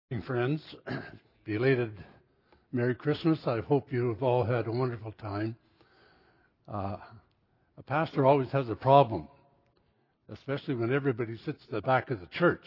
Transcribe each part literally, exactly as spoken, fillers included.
Morning, friends. Belated Merry Christmas. I hope you have all had a wonderful time. Uh, a pastor always has a problem, especially when everybody sits at the back of the church.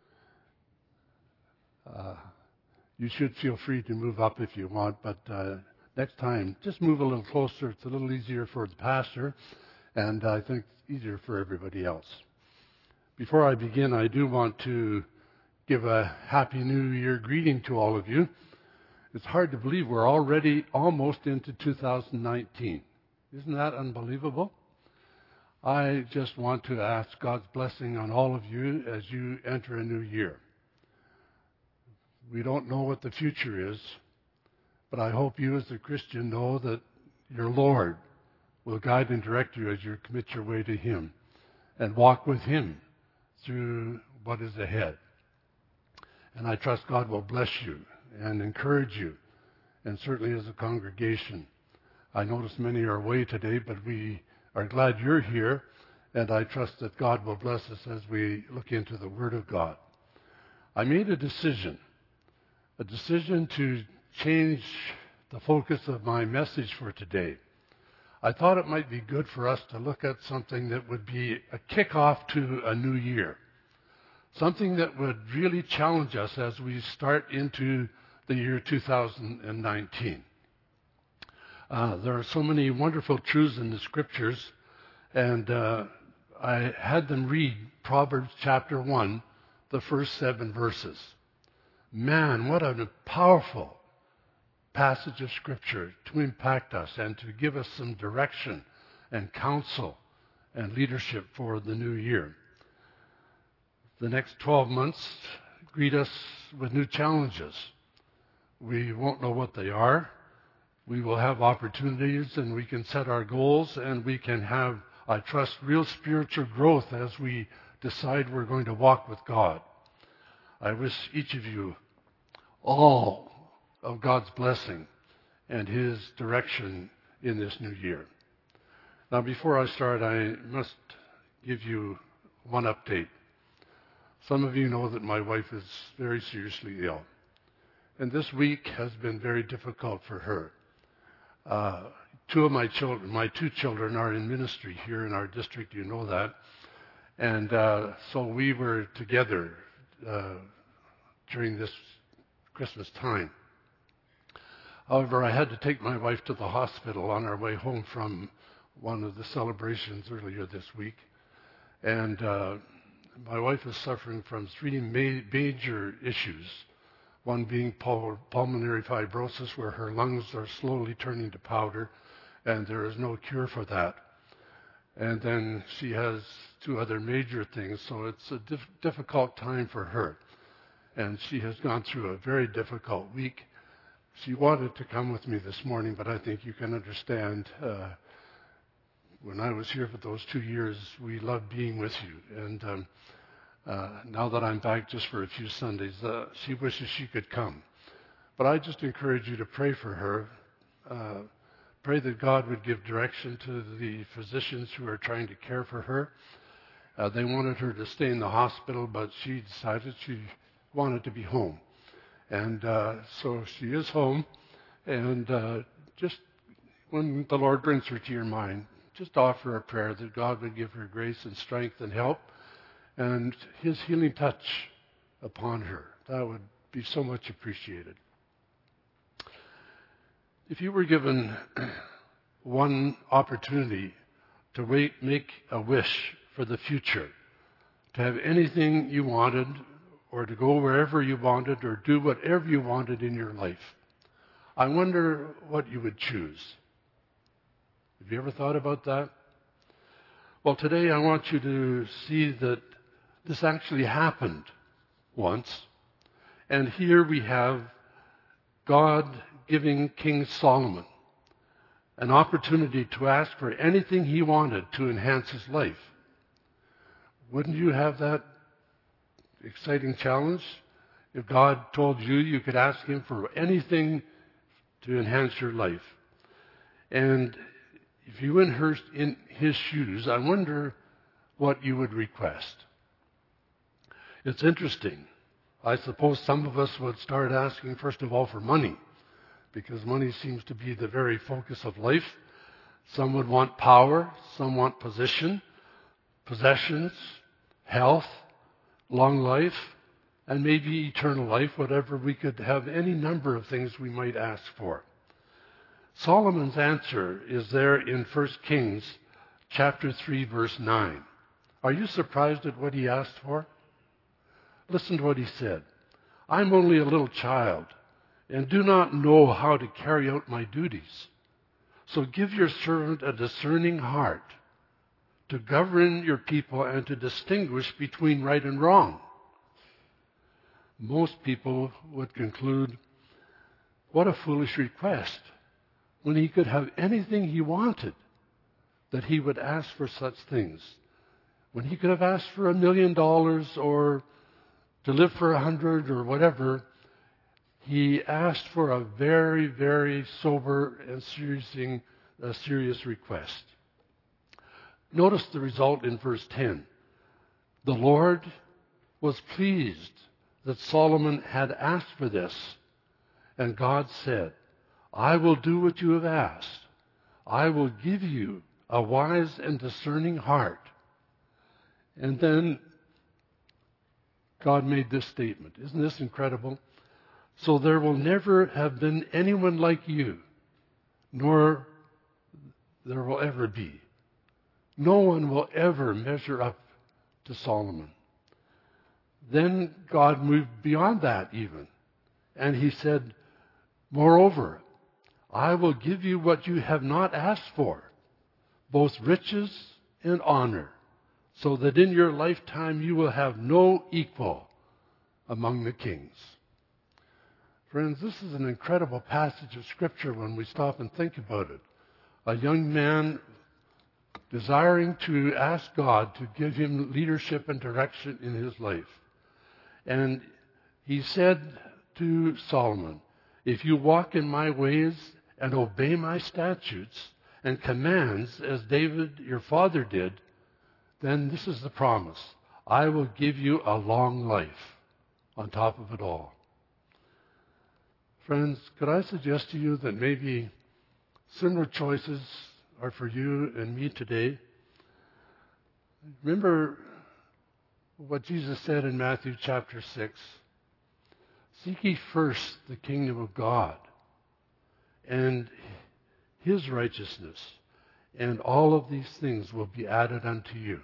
Uh, you should feel free to move up if you want, but uh, next time, just move a little closer. It's a little easier for the pastor, and I think easier for everybody else. Before I begin, I do want to give a Happy New Year greeting to all of you. It's hard to believe we're already almost into two thousand nineteen. Isn't that unbelievable? I just want to ask God's blessing on all of you as you enter a new year. We don't know what the future is, but I hope you as a Christian know that your Lord will guide and direct you as you commit your way to Him and walk with Him through what is ahead. And I trust God will bless you and encourage you, and certainly as a congregation. I notice many are away today, but we are glad you're here, and I trust that God will bless us as we look into the Word of God. I made a decision, a decision to change the focus of my message for today. I thought it might be good for us to look at something that would be a kickoff to a new year. Something that would really challenge us as we start into the year two thousand nineteen. Uh, there are so many wonderful truths in the Scriptures, and uh, I had them read Proverbs chapter one, the first seven verses. Man, what a powerful passage of Scripture to impact us and to give us some direction and counsel and leadership for the new year. The next twelve months greet us with new challenges. We won't know what they are. We will have opportunities, and we can set our goals, and we can have, I trust, real spiritual growth as we decide we're going to walk with God. I wish each of you all of God's blessing and His direction in this new year. Now, before I start, I must give you one update. Some of you know that my wife is very seriously ill, and this week has been very difficult for her. Uh, two of my children, my two children are in ministry here in our district, you know that, and uh, so we were together uh, during this Christmas time. However, I had to take my wife to the hospital on our way home from one of the celebrations earlier this week, and uh, my wife is suffering from three ma- major issues, one being pul- pulmonary fibrosis, where her lungs are slowly turning to powder, and there is no cure for that. And then she has two other major things, so it's a dif- difficult time for her. And she has gone through a very difficult week. She wanted to come with me this morning, but I think you can understand uh, when I was here for those two years, we loved being with you. And um, uh, now that I'm back just for a few Sundays, uh, she wishes she could come. But I just encourage you to pray for her. Uh, pray that God would give direction to the physicians who are trying to care for her. Uh, they wanted her to stay in the hospital, but she decided she wanted to be home. And uh, so she is home. And uh, just when the Lord brings her to your mind, just offer a prayer that God would give her grace and strength and help and His healing touch upon her. That would be so much appreciated. If you were given one opportunity to wait, make a wish for the future, to have anything you wanted, or to go wherever you wanted, or do whatever you wanted in your life, I wonder what you would choose. Have you ever thought about that? Well, today I want you to see that this actually happened once. And here we have God giving King Solomon an opportunity to ask for anything he wanted to enhance his life. Wouldn't you have that exciting challenge if God told you you could ask Him for anything to enhance your life? And if you were in His shoes, I wonder what you would request. It's interesting. I suppose some of us would start asking, first of all, for money, because money seems to be the very focus of life. Some would want power, some want position, possessions, health, long life, and maybe eternal life, whatever. We could have any number of things we might ask for. Solomon's answer is there in First Kings chapter three, verse nine. Are you surprised at what he asked for? Listen to what he said. I'm only a little child and do not know how to carry out my duties. So give your servant a discerning heart to govern your people and to distinguish between right and wrong. Most people would conclude, what a foolish request, when he could have anything he wanted, that he would ask for such things. When he could have asked for a million dollars or to live for a hundred or whatever, he asked for a very, very sober and serious, a serious request. Notice the result in verse ten. The Lord was pleased that Solomon had asked for this, and God said, I will do what you have asked. I will give you a wise and discerning heart. And then God made this statement. Isn't this incredible? So there will never have been anyone like you, nor there will ever be. No one will ever measure up to Solomon. Then God moved beyond that even. And he said, moreover, I will give you what you have not asked for, both riches and honor, so that in your lifetime you will have no equal among the kings. Friends, this is an incredible passage of Scripture when we stop and think about it. A young man desiring to ask God to give him leadership and direction in his life. And he said to Solomon, if you walk in my ways and obey my statutes and commands as David your father did, then this is the promise. I will give you a long life on top of it all. Friends, could I suggest to you that maybe similar choices are for you and me today? Remember what Jesus said in Matthew chapter six. Seek ye first the kingdom of God and his righteousness, and all of these things will be added unto you.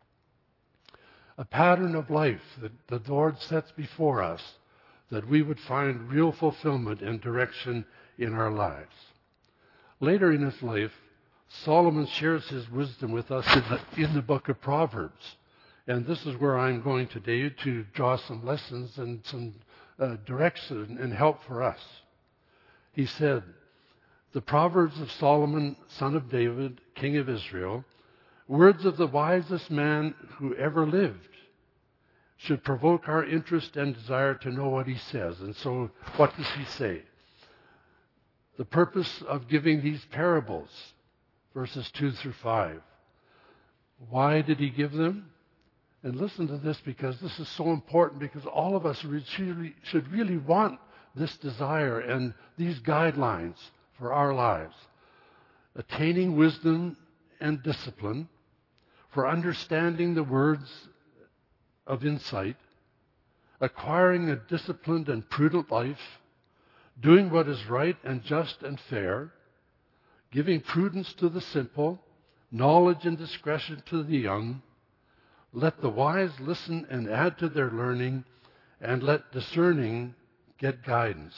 A pattern of life that the Lord sets before us, that we would find real fulfillment and direction in our lives. Later in his life, Solomon shares his wisdom with us in the, in the book of Proverbs. And this is where I'm going today to draw some lessons and some uh, direction and help for us. He said, the Proverbs of Solomon, son of David, king of Israel, words of the wisest man who ever lived, should provoke our interest and desire to know what he says. And so, what does he say? The purpose of giving these parables, verses two through five. Why did he give them? And listen to this, because this is so important, because all of us really, should really want this desire and these guidelines for our lives. Attaining wisdom and discipline, for understanding the words of insight, acquiring a disciplined and prudent life, doing what is right and just and fair, giving prudence to the simple, knowledge and discretion to the young. Let the wise listen and add to their learning, and let discerning get guidance.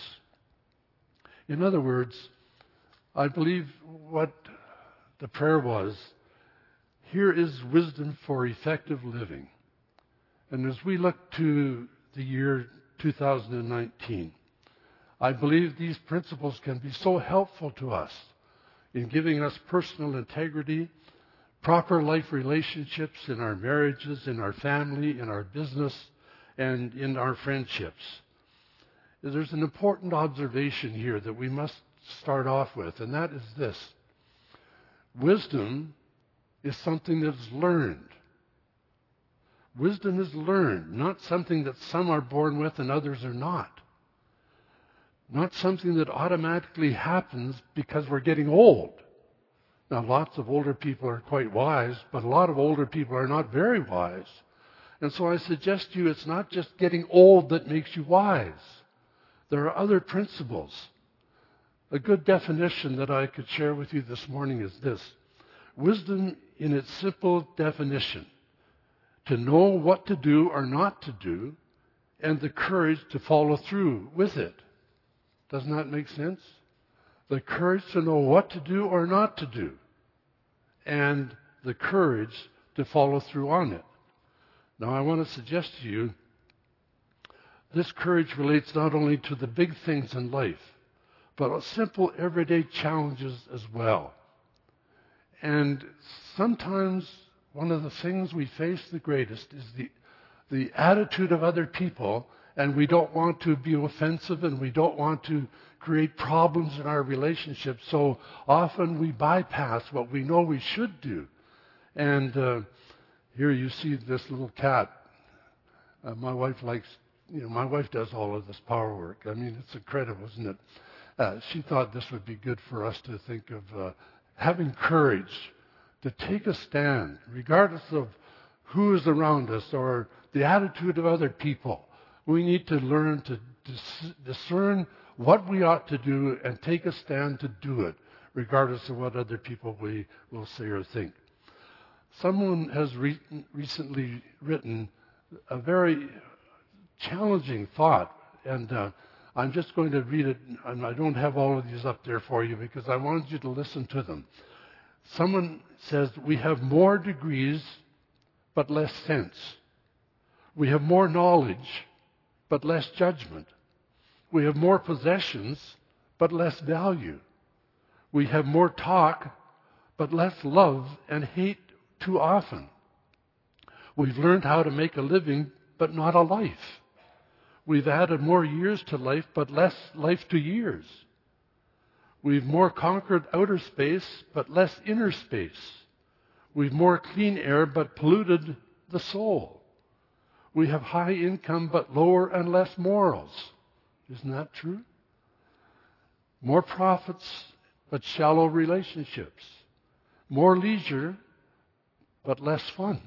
In other words, I believe what the prayer was, here is wisdom for effective living. And as we look to the year two thousand nineteen, I believe these principles can be so helpful to us in giving us personal integrity, proper life relationships in our marriages, in our family, in our business, and in our friendships. There's an important observation here that we must start off with, and that is this. Wisdom is something that's learned. Wisdom is learned, not something that some are born with and others are not. Not something that automatically happens because we're getting old. Now, lots of older people are quite wise, but a lot of older people are not very wise. And so I suggest to you it's not just getting old that makes you wise. There are other principles. A good definition that I could share with you this morning is this. Wisdom in its simple definition, to know what to do or not to do, and the courage to follow through with it. Doesn't that make sense? The courage to know what to do or not to do, and the courage to follow through on it. Now, I want to suggest to you, this courage relates not only to the big things in life, but simple everyday challenges as well. And sometimes one of the things we face the greatest is the, the attitude of other people, and we don't want to be offensive and we don't want to create problems in our relationships. So often we bypass what we know we should do. And uh, here you see this little cat. Uh, my wife likes, you know, my wife does all of this power work. I mean, it's incredible, isn't it? Uh, she thought this would be good for us to think of uh, having courage to take a stand, regardless of who is around us or the attitude of other people. We need to learn to dis- discern what we ought to do and take a stand to do it, regardless of what other people we will say or think. Someone has re- recently written a very challenging thought, and uh, I'm just going to read it, and I don't have all of these up there for you because I wanted you to listen to them. Someone says, we have more degrees, but less sense. We have more knowledge, but less judgment. We have more possessions, but less value. We have more talk, but less love and hate too often. We've learned how to make a living, but not a life. We've added more years to life, but less life to years. We've more conquered outer space, but less inner space. We've more clean air, but polluted the soul. We have high income, but lower and less morals. Isn't that true? More profits, but shallow relationships. More leisure, but less fun.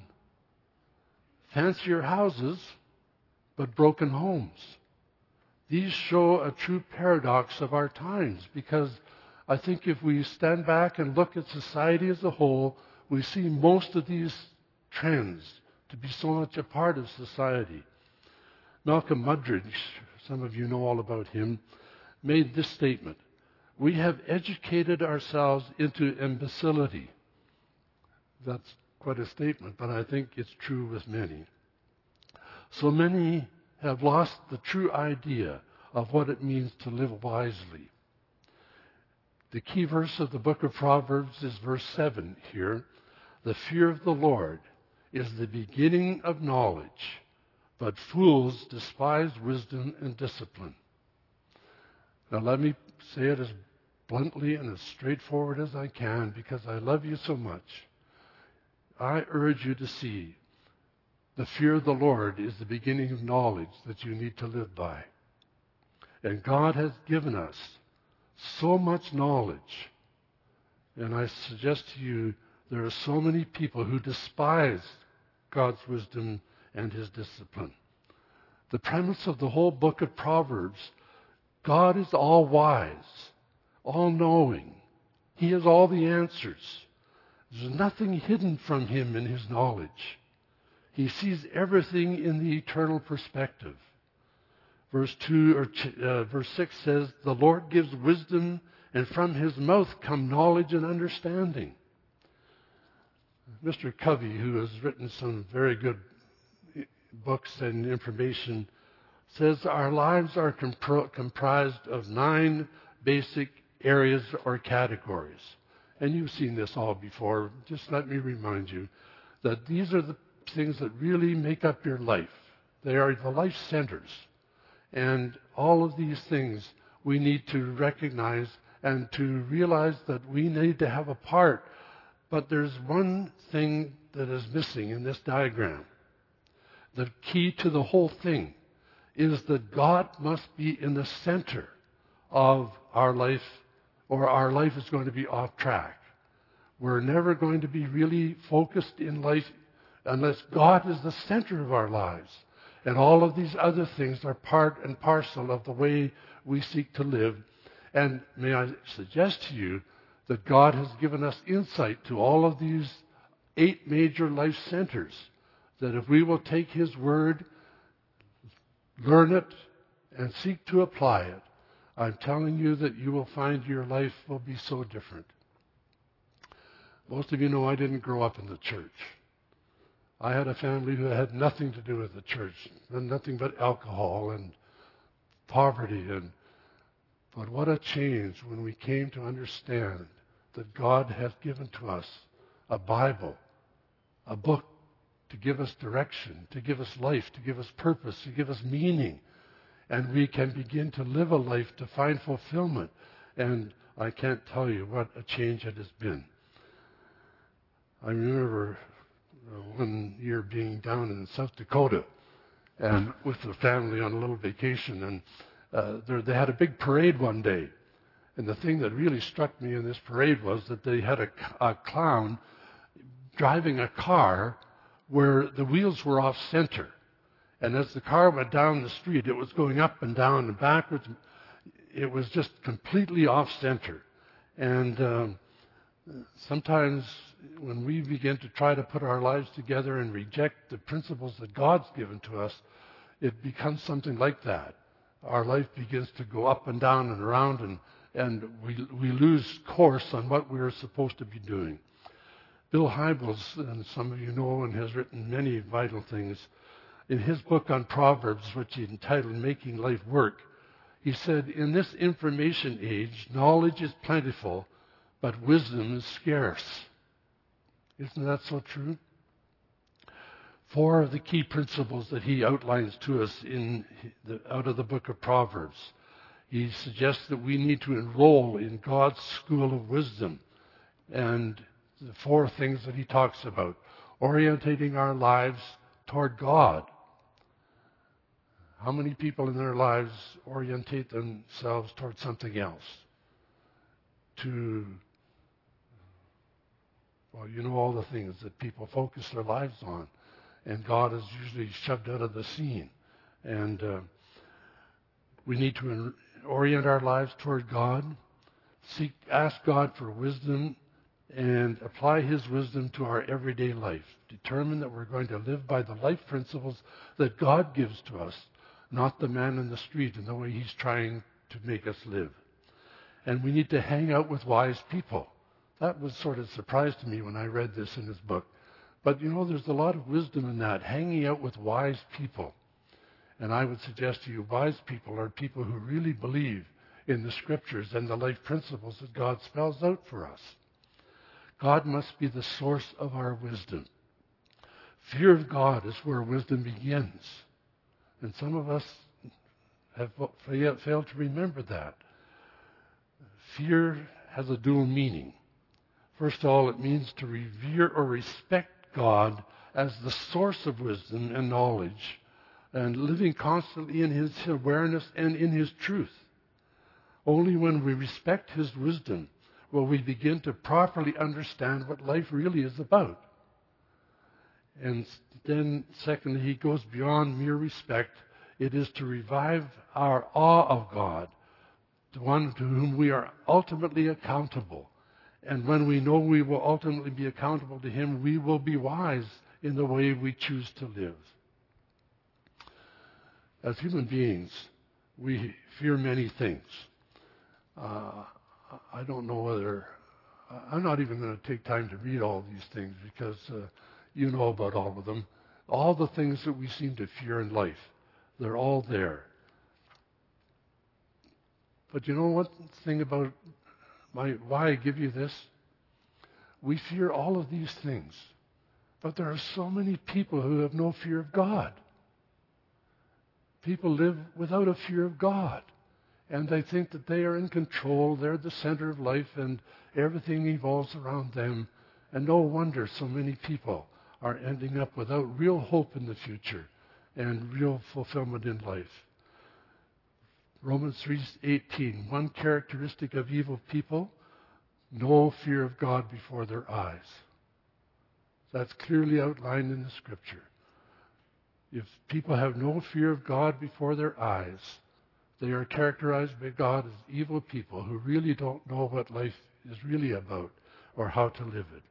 Fancier houses, but broken homes. These show a true paradox of our times, because I think if we stand back and look at society as a whole, we see most of these trends to be so much a part of society. Malcolm Muggeridge, some of you know all about him, made this statement: we have educated ourselves into imbecility. That's quite a statement, but I think it's true with many. So many have lost the true idea of what it means to live wisely. The key verse of the book of Proverbs is verse seven here. The fear of the Lord is the beginning of knowledge, but fools despise wisdom and discipline. Now let me say it as bluntly and as straightforward as I can, because I love you so much. I urge you to see the fear of the Lord is the beginning of knowledge that you need to live by. And God has given us so much knowledge. And I suggest to you, there are so many people who despise God's wisdom and His discipline. The premise of the whole book of Proverbs, God is all wise, all knowing. He has all the answers. There's nothing hidden from Him in His knowledge. He sees everything in the eternal perspective. Verse two or uh, verse six says, "The Lord gives wisdom, and from His mouth come knowledge and understanding." Mister Covey, who has written some very good books and information, says our lives are compro- comprised of nine basic areas or categories. And you've seen this all before. Just let me remind you that these are the things that really make up your life. They are the life centers. And all of these things we need to recognize and to realize that we need to have a part. But there's one thing that is missing in this diagram. The key to the whole thing is that God must be in the center of our life, or our life is going to be off track. We're never going to be really focused in life unless God is the center of our lives. And all of these other things are part and parcel of the way we seek to live. And may I suggest to you that God has given us insight to all of these eight major life centers, that if we will take His Word, learn it, and seek to apply it, I'm telling you that you will find your life will be so different. Most of you know I didn't grow up in the church. I had a family who had nothing to do with the church, and nothing but alcohol and poverty. And but what a change when we came to understand that God has given to us a Bible, a book to give us direction, to give us life, to give us purpose, to give us meaning. And we can begin to live a life to find fulfillment. And I can't tell you what a change it has been. I remember uh, one year being down in South Dakota and with the family on a little vacation, and uh, there, they had a big parade one day. And the thing that really struck me in this parade was that they had a, a clown driving a car where the wheels were off center. And as the car went down the street, it was going up and down and backwards. It was just completely off center. And um, sometimes when we begin to try to put our lives together and reject the principles that God's given to us, it becomes something like that. Our life begins to go up and down and around, and, and we, we lose course on what we're supposed to be doing. Bill Hybels, and some of you know, and has written many vital things. In his book on Proverbs, which he entitled Making Life Work, he said, in this information age, knowledge is plentiful, but wisdom is scarce. Isn't that so true? Four of the key principles that he outlines to us in the, out of the book of Proverbs. He suggests that we need to enroll in God's school of wisdom. And the four things that he talks about: orientating our lives toward God. How many people in their lives orientate themselves toward something else? To, well, you know all the things that people focus their lives on. And God is usually shoved out of the scene. And uh, we need to in- orient our lives toward God, seek, ask God for wisdom, and apply His wisdom to our everyday life. Determine that we're going to live by the life principles that God gives to us, not the man in the street and the way he's trying to make us live. And we need to hang out with wise people. That was sort of a surprise to me when I read this in his book. But, you know, there's a lot of wisdom in that, hanging out with wise people. And I would suggest to you, wise people are people who really believe in the Scriptures and the life principles that God spells out for us. God must be the source of our wisdom. Fear of God is where wisdom begins. And some of us have failed to remember that. Fear has a dual meaning. First of all, it means to revere or respect God as the source of wisdom and knowledge, and living constantly in His awareness and in His truth. Only when we respect His wisdom will we begin to properly understand what life really is about. And then, secondly, he goes beyond mere respect. It is to revive our awe of God, the one to whom we are ultimately accountable. And when we know we will ultimately be accountable to Him, we will be wise in the way we choose to live. As human beings, we fear many things. Uh, I don't know whether, I'm not even going to take time to read all these things because uh, you know about all of them. All the things that we seem to fear in life, they're all there. But you know what thing about my, why I give you this? We fear all of these things. But there are so many people who have no fear of God. People live without a fear of God. And they think that they are in control, they're the center of life, and everything evolves around them. And no wonder so many people are ending up without real hope in the future and real fulfillment in life. Romans three eighteen, one characteristic of evil people, no fear of God before their eyes. That's clearly outlined in the Scripture. If people have no fear of God before their eyes, they are characterized by God as evil people who really don't know what life is really about or how to live it.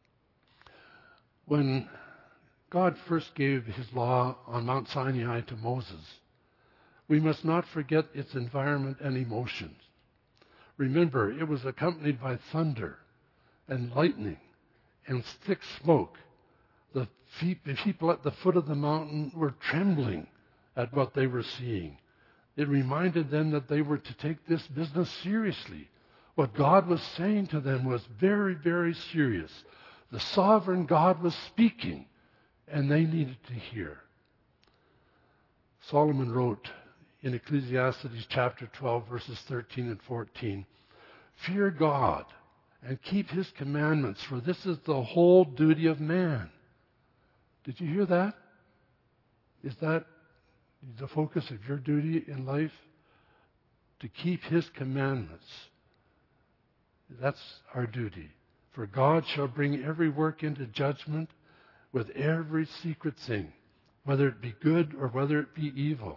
When God first gave his law on Mount Sinai to Moses, we must not forget its environment and emotions. Remember, it was accompanied by thunder and lightning and thick smoke. The people at the foot of the mountain were trembling at what they were seeing. It reminded them that they were to take this business seriously. What God was saying to them was very, very serious. The sovereign God was speaking, and they needed to hear. Solomon wrote in Ecclesiastes chapter twelve, verses thirteen and fourteen, "Fear God and keep his commandments, for this is the whole duty of man." Did you hear that? Is that the focus of your duty in life? To keep his commandments. That's our duty. For God shall bring every work into judgment with every secret thing, whether it be good or whether it be evil.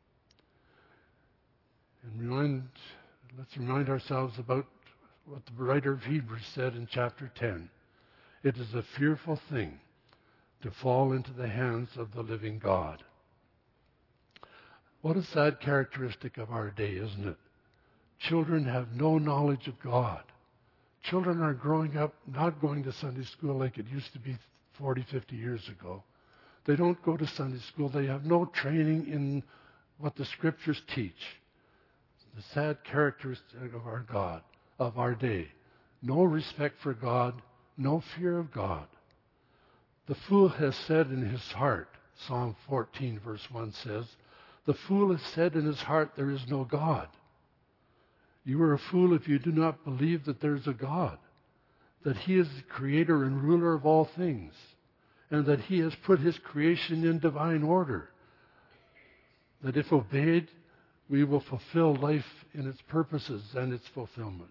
And remind, let's remind ourselves about what the writer of Hebrews said in chapter ten. It is a fearful thing to fall into the hands of the living God. What a sad characteristic of our day, isn't it? Children have no knowledge of God. Children are growing up not going to Sunday school like it used to be forty, fifty years ago. They don't go to Sunday school. They have no training in what the Scriptures teach. The sad characteristic of our God, of our day. No respect for God, no fear of God. The fool has said in his heart, Psalm fourteen verse one says, the fool has said in his heart, there is no God. You are a fool if you do not believe that there is a God, that he is the creator and ruler of all things, and that he has put his creation in divine order, that if obeyed, we will fulfill life in its purposes and its fulfillment.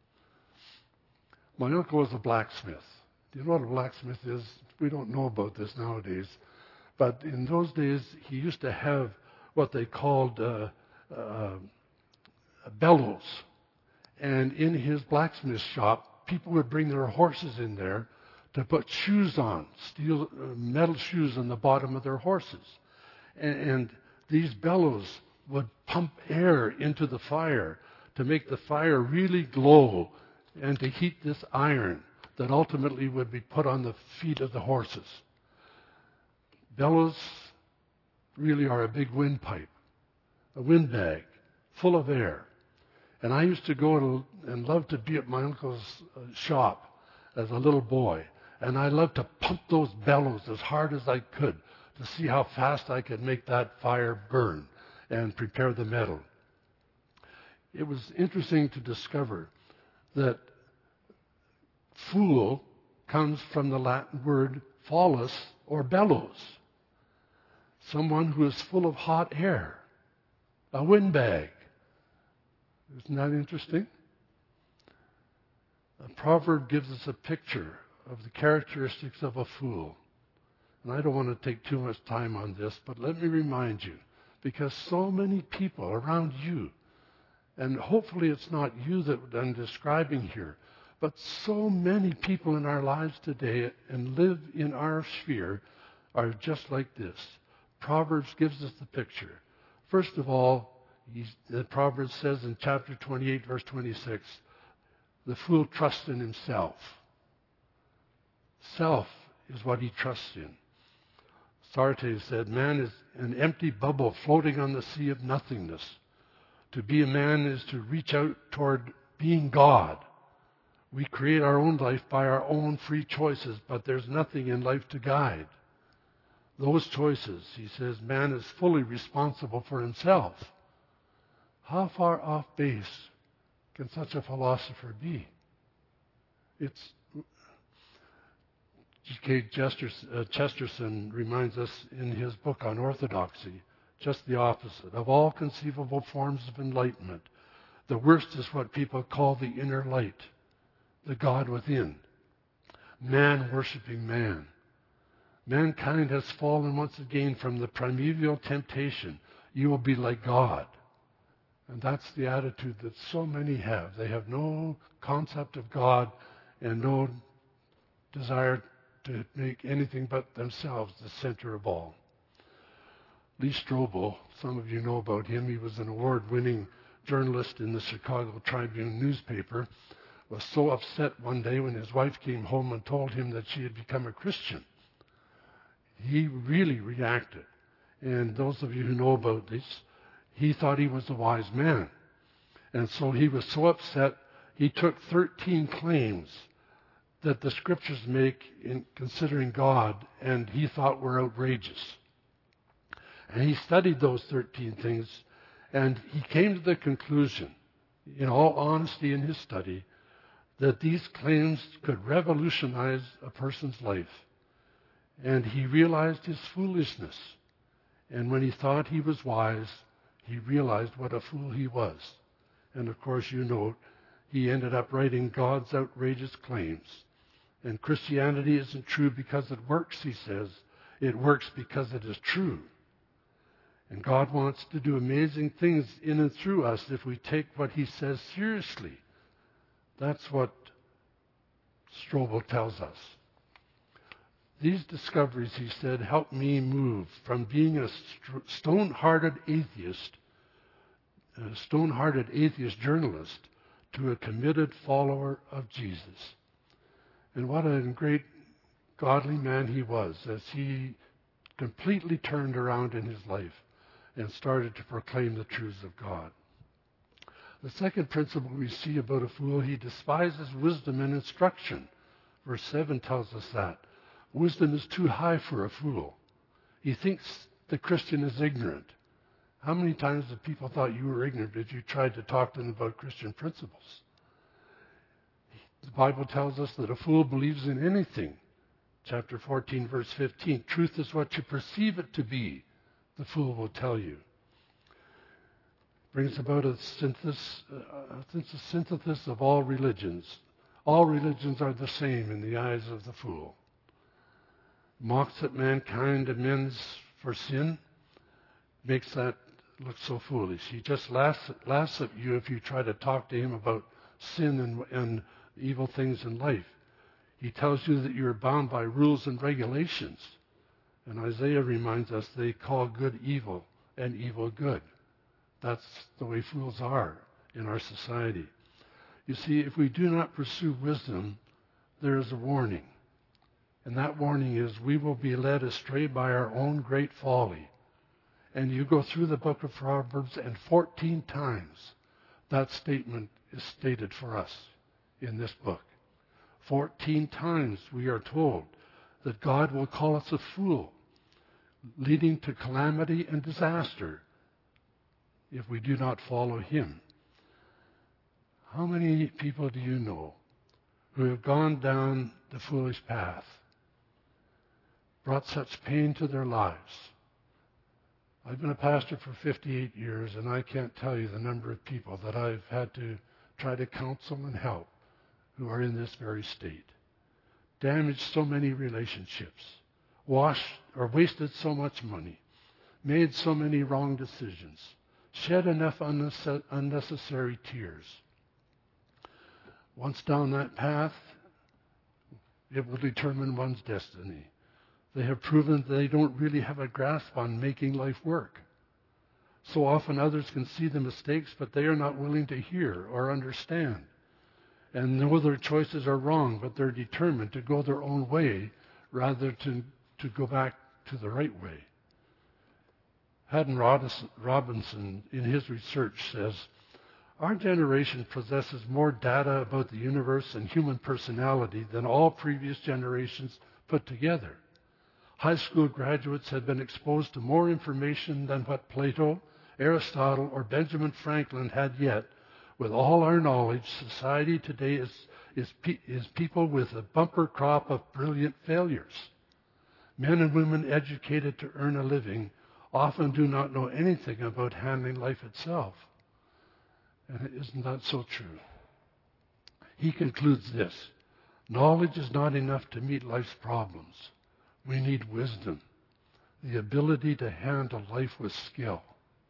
My uncle was a blacksmith. Do you know what a blacksmith is? We don't know about this nowadays. But in those days, he used to have what they called uh, uh, bellows. And in his blacksmith shop, people would bring their horses in there to put shoes on, steel, uh, metal shoes on the bottom of their horses. And, and these bellows would pump air into the fire to make the fire really glow and to heat this iron that ultimately would be put on the feet of the horses. Bellows really are a big windpipe, a windbag full of air. And I used to go to, and love to be at my uncle's uh, shop as a little boy. And I loved to pump those bellows as hard as I could to see how fast I could make that fire burn and prepare the metal. It was interesting to discover that fool comes from the Latin word follus, or bellows. Someone who is full of hot air, a windbag. Isn't that interesting? A proverb gives us a picture of the characteristics of a fool. And I don't want to take too much time on this, but let me remind you, because so many people around you, and hopefully it's not you that I'm describing here, but so many people in our lives today and live in our sphere are just like this. Proverbs gives us the picture. First of all, he's, the Proverbs says in chapter twenty-eight, verse twenty-six, the fool trusts in himself. Self is what he trusts in. Sartre said, man is an empty bubble floating on the sea of nothingness. To be a man is to reach out toward being God. We create our own life by our own free choices, but there's nothing in life to guide those choices. He says man is fully responsible for himself. How far off base can such a philosopher be? It's G K Chesterton reminds us in his book on orthodoxy, just the opposite. Of all conceivable forms of enlightenment, the worst is what people call the inner light, the God within. Man worshiping man. Mankind has fallen once again from the primeval temptation. You will be like God. And that's the attitude that so many have. They have no concept of God and no desire to make anything but themselves the center of all. Lee Strobel, some of you know about him. He was an award-winning journalist in the Chicago Tribune newspaper, was so upset one day when his wife came home and told him that she had become a Christian. He really reacted. And those of you who know about this, he thought he was a wise man. And so he was so upset, he took thirteen claims that the scriptures make in considering God, and he thought were outrageous. And he studied those thirteen things, and he came to the conclusion, in all honesty in his study, that these claims could revolutionize a person's life. And he realized his foolishness. And when he thought he was wise, he realized what a fool he was. And of course, you know, he ended up writing God's outrageous claims. And Christianity isn't true because it works, he says. It works because it is true. And God wants to do amazing things in and through us if we take what he says seriously. That's what Strobel tells us. These discoveries, he said, helped me move from being a st- stone-hearted atheist, a stone-hearted atheist journalist, to a committed follower of Jesus. And what a great godly man he was as he completely turned around in his life and started to proclaim the truths of God. The second principle we see about a fool, he despises wisdom and instruction. Verse seven tells us that. Wisdom is too high for a fool. He thinks the Christian is ignorant. How many times have people thought you were ignorant if you tried to talk to them about Christian principles? The Bible tells us that a fool believes in anything. Chapter fourteen, verse fifteen, truth is what you perceive it to be, the fool will tell you. Brings about a synthesis, a synthesis of all religions. All religions are the same in the eyes of the fool. Mocks at mankind, amends for sin, makes that look so foolish. He just laughs, laughs at you if you try to talk to him about sin and, and evil things in life. He tells you that you're bound by rules and regulations. And Isaiah reminds us they call good evil and evil good. That's the way fools are in our society. You see, if we do not pursue wisdom, there is a warning. And that warning is we will be led astray by our own great folly. And you go through the book of Proverbs, and fourteen times that statement is stated for us in this book. Fourteen times we are told that God will call us a fool, leading to calamity and disaster if we do not follow him. How many people do you know who have gone down the foolish path, brought such pain to their lives? I've been a pastor for fifty-eight years, and I can't tell you the number of people that I've had to try to counsel and help who are in this very state. Damaged so many relationships, washed or wasted so much money, made so many wrong decisions, shed enough unnecessary tears. Once down that path, it will determine one's destiny. They have proven they don't really have a grasp on making life work. So often others can see the mistakes, but they are not willing to hear or understand. And know their choices are wrong, but they're determined to go their own way rather to, to go back to the right way. Haddon Robinson, in his research, says, our generation possesses more data about the universe and human personality than all previous generations put together. High school graduates have been exposed to more information than what Plato, Aristotle, or Benjamin Franklin had yet With all our knowledge, society today is, is, pe- is people with a bumper crop of brilliant failures. Men and women educated to earn a living often do not know anything about handling life itself. And isn't that so true? He concludes this: knowledge is not enough to meet life's problems. We need wisdom, the ability to handle life with skill.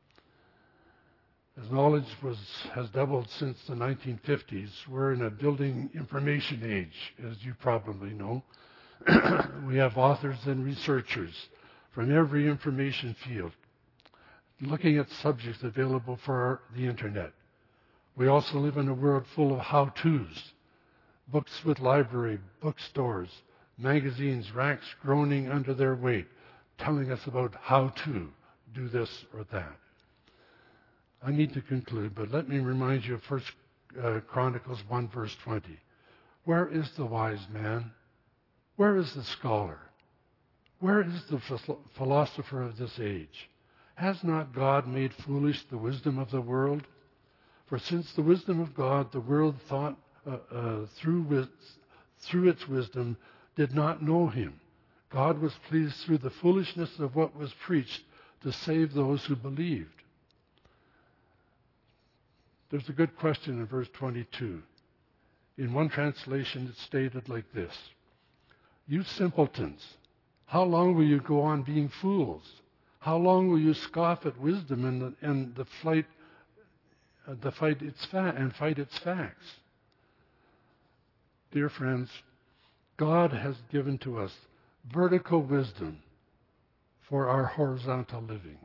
As knowledge was, has doubled since the nineteen fifties, we're in a building information age, as you probably know. We have authors and researchers from every information field looking at subjects available for the internet. We also live in a world full of how-tos, books with library, bookstores, magazines, racks groaning under their weight, telling us about how to do this or that. I need to conclude, but let me remind you of First uh, Chronicles one, verse twenty. Where is the wise man? Where is the scholar? Where is the philosopher of this age? Has not God made foolish the wisdom of the world? For since the wisdom of God, the world thought uh, uh, through, through its wisdom did not know him. God was pleased through the foolishness of what was preached to save those who believed. There's a good question in verse twenty-two. In one translation, it's stated like this: You simpletons, how long will you go on being fools? How long will you scoff at wisdom and the, and the flight, uh, the fight its fa- and fight its facts? Dear friends, God has given to us vertical wisdom for our horizontal living.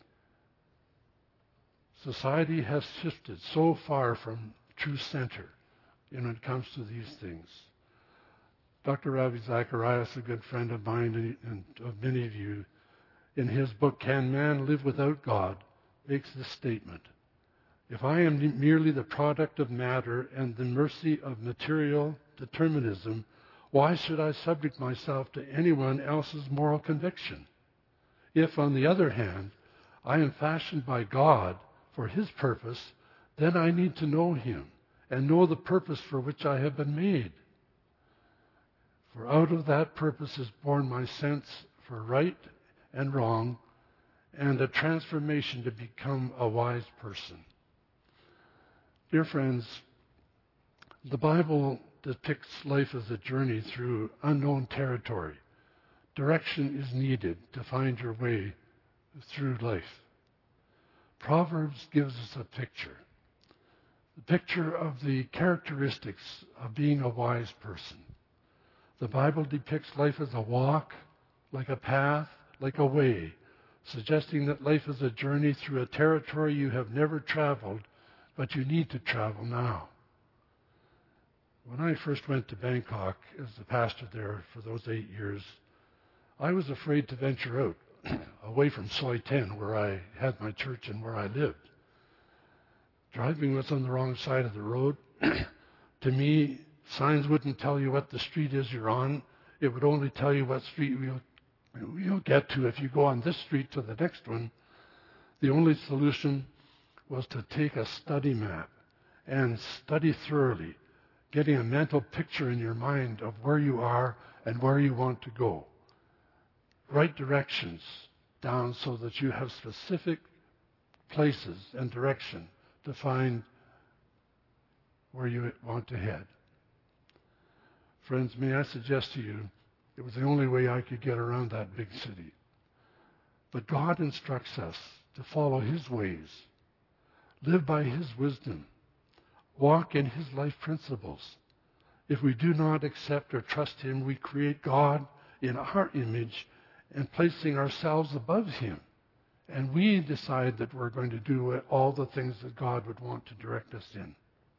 Society has shifted so far from true center when it comes to these things. Doctor Ravi Zacharias, a good friend of mine and of many of you, in his book, Can Man Live Without God?, makes this statement: If I am merely the product of matter and the mercy of material determinism, why should I subject myself to anyone else's moral conviction? If, on the other hand, I am fashioned by God for his purpose, then I need to know him and know the purpose for which I have been made. For out of that purpose is born my sense for right and wrong and a transformation to become a wise person. Dear friends, the Bible depicts life as a journey through unknown territory. Direction is needed to find your way through life. Proverbs gives us a picture, the picture of the characteristics of being a wise person. The Bible depicts life as a walk, like a path, like a way, suggesting that life is a journey through a territory you have never traveled, but you need to travel now. When I first went to Bangkok as the pastor there for those eight years, I was afraid to venture out, away from Soi ten, where I had my church and where I lived. Driving was on the wrong side of the road. To me, signs wouldn't tell you what the street is you're on. It would only tell you what street you'll, you'll get to if you go on this street to the next one. The only solution was to take a study map and study thoroughly, getting a mental picture in your mind of where you are and where you want to go. Write directions down so that you have specific places and direction to find where you want to head. Friends, may I suggest to you, it was the only way I could get around that big city. But God instructs us to follow his ways, live by his wisdom, walk in his life principles. If we do not accept or trust him, we create God in our image and placing ourselves above him. And we decide that we're going to do all the things that God would want to direct us in.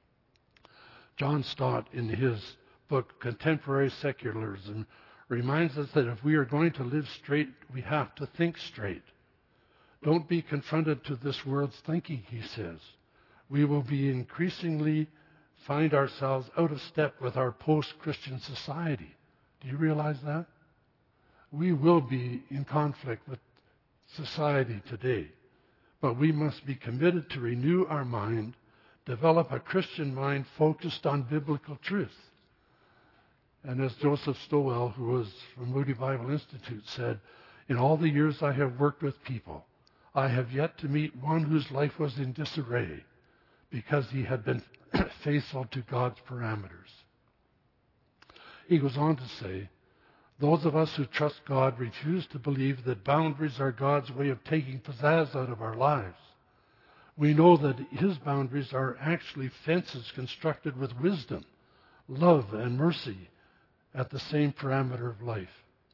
John Stott, in his book, Contemporary Secularism, reminds us that if we are going to live straight, we have to think straight. Don't be confronted to this world's thinking, he says. We will be increasingly find ourselves out of step with our post-Christian society. Do you realize that? We will be in conflict with society today, but we must be committed to renew our mind, Develop a Christian mind focused on biblical truth. And as Joseph Stowell, who was from Moody Bible Institute, said, in all the years I have worked with people, I have yet to meet one whose life was in disarray because he had been faithful to God's parameters. He goes on to say, those of us who trust God refuse to believe that boundaries are God's way of taking pizzazz out of our lives. We know that his boundaries are actually fences constructed with wisdom, love, and mercy at the same parameter of life.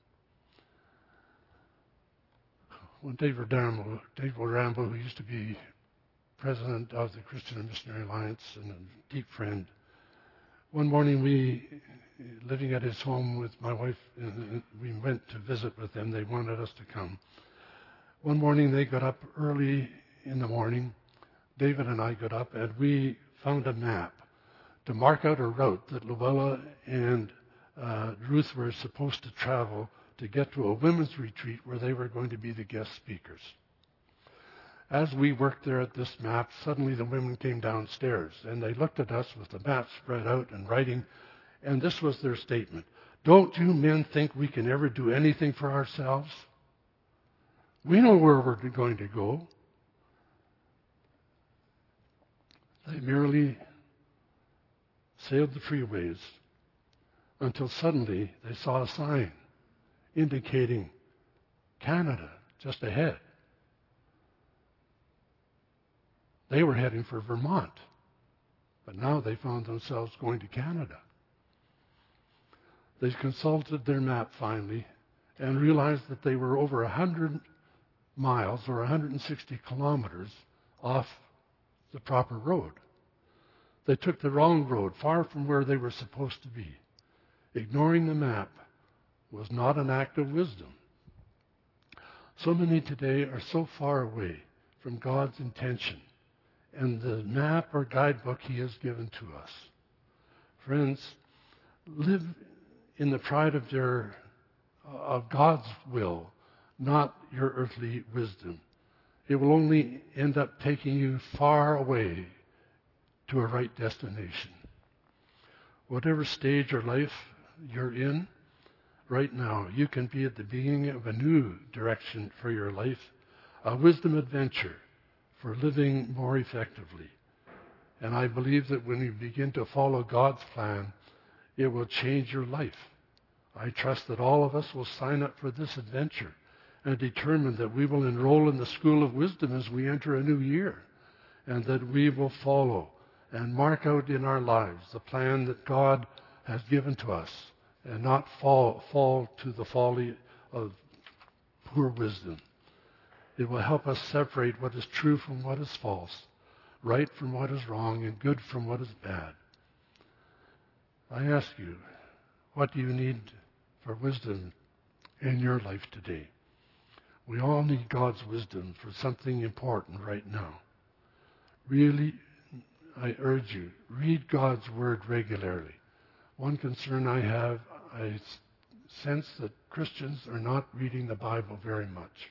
When David Rambo, David Rambo, who used to be president of the Christian and Missionary Alliance and a deep friend, one morning we, living at his home with my wife, we went to visit with them. They wanted us to come. One morning they got up early in the morning. David and I got up and we found a map to mark out a route that Luella and uh, Ruth were supposed to travel to get to a women's retreat where they were going to be the guest speakers. As we worked there at this map, suddenly the women came downstairs and they looked at us with the map spread out and writing, and this was their statement. Don't you men think we can ever do anything for ourselves? We know where we're going to go. They merely sailed the freeways until suddenly they saw a sign indicating Canada just ahead. They were heading for Vermont, but now they found themselves going to Canada. They consulted their map finally and realized that they were over one hundred miles or one hundred sixty kilometers off the proper road. They took the wrong road, far from where they were supposed to be. Ignoring the map was not an act of wisdom. So many today are so far away from God's intention and the map or guidebook he has given to us. Friends, live in the pride of your of God's will, not your earthly wisdom. It will only end up taking you far away to a right destination. Whatever stage or life you're in right now, you can be at the beginning of a new direction for your life, a wisdom adventure for living more effectively. And I believe that when you begin to follow God's plan, it will change your life. I trust that all of us will sign up for this adventure and determine that we will enroll in the school of wisdom as we enter a new year, and that we will follow and mark out in our lives the plan that God has given to us and not fall, fall to the folly of poor wisdom. It will help us separate what is true from what is false, right from what is wrong, and good from what is bad. I ask you, what do you need for wisdom in your life today? We all need God's wisdom for something important right now. Really, I urge you, read God's Word regularly. One concern I have, I sense that Christians are not reading the Bible very much.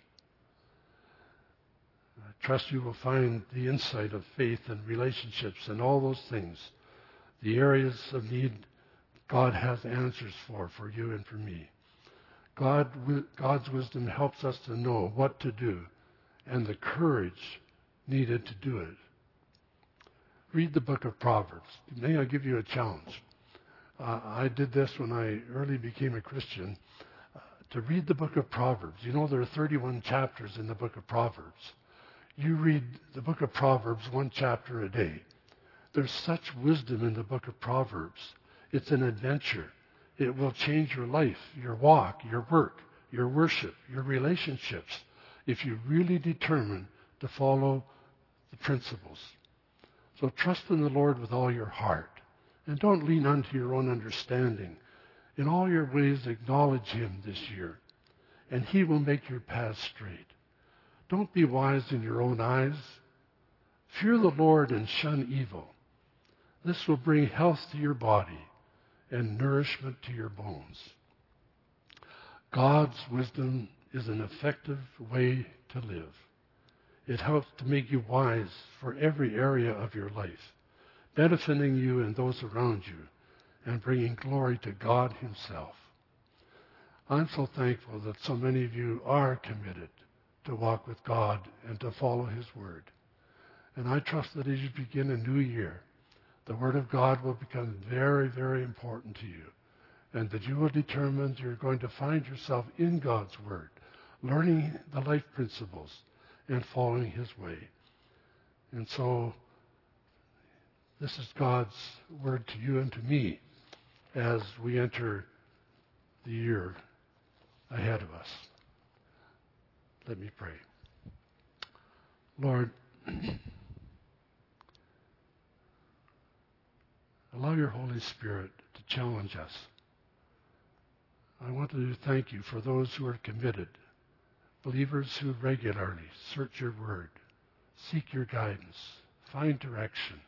I trust you will find the insight of faith and relationships and all those things, the areas of need God has answers for, for you and for me. God, God's wisdom helps us to know what to do and the courage needed to do it. Read the book of Proverbs. May I give you a challenge? Uh, I did this when I early became a Christian, uh, to read the book of Proverbs. You know there are thirty-one chapters in the book of Proverbs. You read the book of Proverbs one chapter a day. There's such wisdom in the book of Proverbs. It's an adventure. It will change your life, your walk, your work, your worship, your relationships, if you really determine to follow the principles. So trust in the Lord with all your heart. And don't lean unto your own understanding. In all your ways, acknowledge him this year, and he will make your path straight. Don't be wise in your own eyes. Fear the Lord and shun evil. This will bring health to your body and nourishment to your bones. God's wisdom is an effective way to live. It helps to make you wise for every area of your life. benefiting you and those around you, and bringing glory to God himself. I'm so thankful that so many of you are committed to walk with God and to follow his word. And I trust that as you begin a new year, the word of God will become very, very important to you, and that you will determine you're going to find yourself in God's word, learning the life principles and following his way. And so this is God's word to you and to me as we enter the year ahead of us. Let me pray. Lord, allow your Holy Spirit to challenge us. I want to thank you for those who are committed, believers who regularly search your word, seek your guidance, find direction,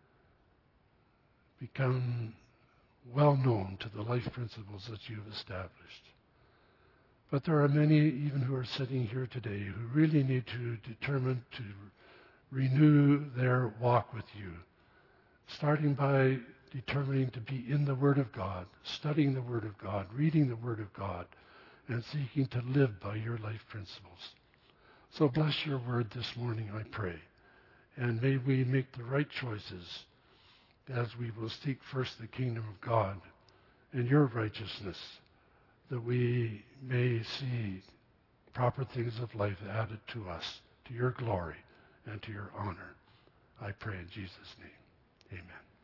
become well known to the life principles that you've established. But there are many even who are sitting here today who really need to determine to renew their walk with you, starting by determining to be in the Word of God, studying the Word of God, reading the Word of God, and seeking to live by your life principles. So bless your word this morning, I pray, and may we make the right choices as we will seek first the kingdom of God and your righteousness, that we may see proper things of life added to us, to your glory and to your honor. I pray in Jesus' name. Amen.